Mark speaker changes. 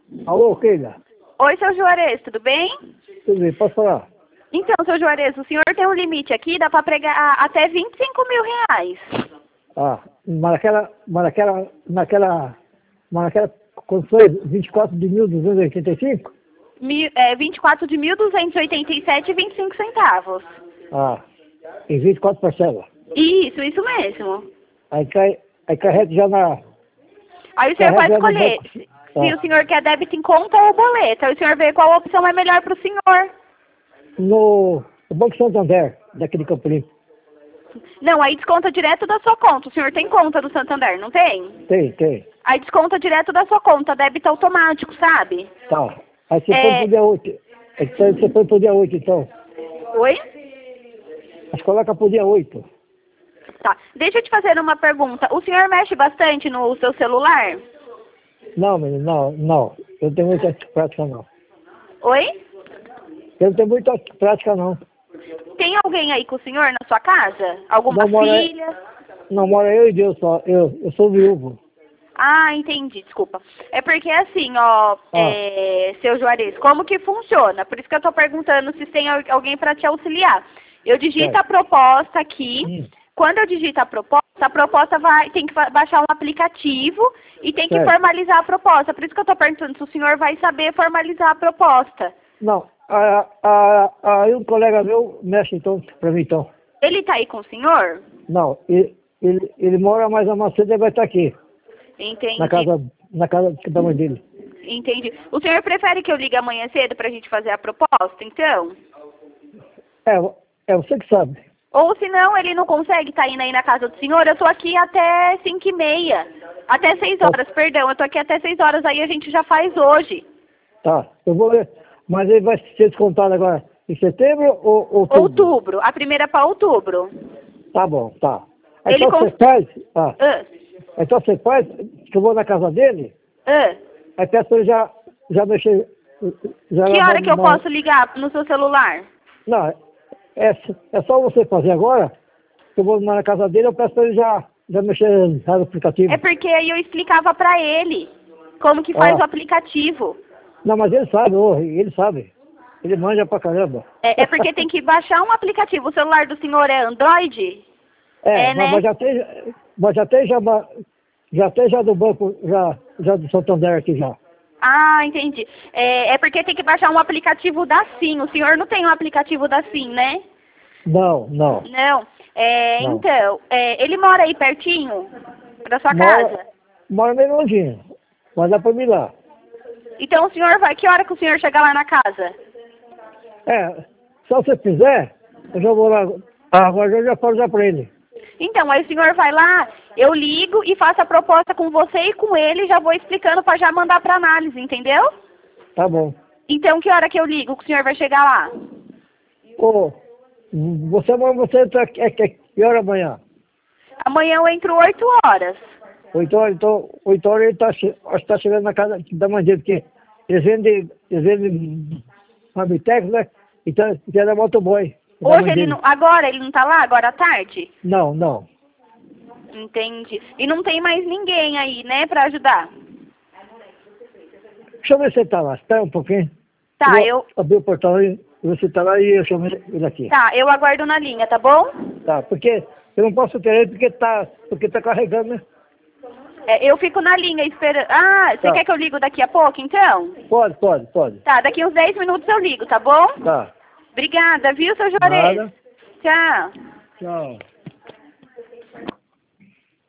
Speaker 1: Alô, Keila?
Speaker 2: Oi, seu Juarez, tudo bem?
Speaker 1: Tudo bem, posso falar?
Speaker 2: Então, seu Juarez, o senhor tem um limite aqui, dá para pregar até 25 mil reais.
Speaker 1: Ah, naquela condição 24 de 1.285?
Speaker 2: 24 de 1.287,25 centavos.
Speaker 1: Ah, em 24 parcelas.
Speaker 2: Isso mesmo.
Speaker 1: Aí cai reto já na...
Speaker 2: Aí o senhor
Speaker 1: Carrega
Speaker 2: pode
Speaker 1: no
Speaker 2: escolher
Speaker 1: banco.
Speaker 2: se o senhor quer débito em conta ou boleto. Aí o senhor vê qual opção é melhor para o senhor.
Speaker 1: No Banco Santander, daqui de Campo Limpo.
Speaker 2: Não, aí desconta direto da sua conta. O senhor tem conta do Santander, não tem?
Speaker 1: Tem.
Speaker 2: Aí desconta direto da sua conta, débito automático, sabe?
Speaker 1: Tá. Aí você põe pro dia 8. Então você põe pro dia 8, então.
Speaker 2: Oi?
Speaker 1: Mas coloca pro dia 8.
Speaker 2: Tá. Deixa eu te fazer uma pergunta. O senhor mexe bastante no seu celular?
Speaker 1: Não, menino, não. Eu não tenho muita prática, não.
Speaker 2: Oi?
Speaker 1: Eu não tenho muita prática, não.
Speaker 2: Tem alguém aí com o senhor na sua casa? Alguma
Speaker 1: Não mora,
Speaker 2: filha?
Speaker 1: não mora eu e Deus só. Eu sou viúvo.
Speaker 2: Ah, entendi, desculpa. É porque assim, ó, seu Juarez, como que funciona? Por isso que eu tô perguntando se tem alguém para te auxiliar. Eu digito a proposta aqui. Quando eu digito a proposta tem que baixar um aplicativo e tem que formalizar a proposta. Por isso que eu tô perguntando se o senhor vai saber formalizar a proposta.
Speaker 1: Não, aí um colega meu mexe então pra mim então.
Speaker 2: Ele tá aí com o senhor?
Speaker 1: Não, ele mora mais a Macedo e vai estar aqui.
Speaker 2: Entendi.
Speaker 1: Na casa da mãe dele.
Speaker 2: Entendi. O senhor prefere que eu ligue amanhã cedo pra gente fazer a proposta, então?
Speaker 1: É você que sabe.
Speaker 2: Ou se não, ele não consegue estar indo aí na casa do senhor, eu tô aqui até 5h30. Até 6 horas, perdão. Eu tô aqui até 6 horas, aí a gente já faz hoje.
Speaker 1: Tá, eu vou ver. Mas ele vai ser descontado agora em setembro ou outubro?
Speaker 2: Outubro. A primeira é pra outubro.
Speaker 1: Tá bom, tá. Aí
Speaker 2: Ele
Speaker 1: então você faz... Então você faz, que eu vou na casa dele, aí peço pra ele já mexer...
Speaker 2: Que hora que eu posso ligar no seu celular?
Speaker 1: Não, é só você fazer agora, que eu vou na casa dele, eu peço pra ele já mexer no aplicativo.
Speaker 2: É porque aí eu explicava pra ele como que faz o aplicativo.
Speaker 1: Não, mas ele sabe. Ele manja pra caramba.
Speaker 2: É porque tem que baixar um aplicativo. O celular do senhor é Android?
Speaker 1: Né? Mas já tem do banco, já do Santander aqui já.
Speaker 2: Ah, entendi. É porque tem que baixar um aplicativo da SIM. O senhor não tem um aplicativo da SIM, né?
Speaker 1: Não.
Speaker 2: Não.
Speaker 1: Não.
Speaker 2: Então, ele mora aí pertinho da sua casa?
Speaker 1: Mora meio longinho, mas dá pra mim ir lá.
Speaker 2: Então o senhor vai, que hora que o senhor chegar lá na casa?
Speaker 1: Se você fizer, eu já vou lá, agora eu já falo já pra ele.
Speaker 2: Então, aí o senhor vai lá, eu ligo e faço a proposta com você e com ele, já vou explicando pra já mandar pra análise, entendeu?
Speaker 1: Tá bom.
Speaker 2: Então, que hora que eu ligo que o senhor vai chegar lá?
Speaker 1: Você tá, que hora amanhã?
Speaker 2: Amanhã eu entro 8 horas.
Speaker 1: 8 horas, então, 8 horas ele tá chegando na casa da mãe dele, porque eles vendem Mabitex, né? Então, é motoboy.
Speaker 2: Hoje ele não, agora ele não tá lá, agora à tarde?
Speaker 1: Não.
Speaker 2: Entendi. E não tem mais ninguém aí, né, pra ajudar?
Speaker 1: Deixa eu ver se ele tá lá, espera um pouquinho.
Speaker 2: Tá,
Speaker 1: eu abri o portão e você tá lá e eu chamo ele aqui.
Speaker 2: Tá, eu aguardo na linha, tá bom?
Speaker 1: Tá, porque eu não posso ter ele porque tá carregando, né?
Speaker 2: Eu fico na linha esperando. Ah, você quer que eu ligo daqui a pouco, então?
Speaker 1: Pode.
Speaker 2: Tá, daqui uns 10 minutos eu ligo, tá bom?
Speaker 1: Tá.
Speaker 2: Obrigada, viu, seu Juarez?
Speaker 1: Nada.
Speaker 2: Tchau.
Speaker 1: Tchau.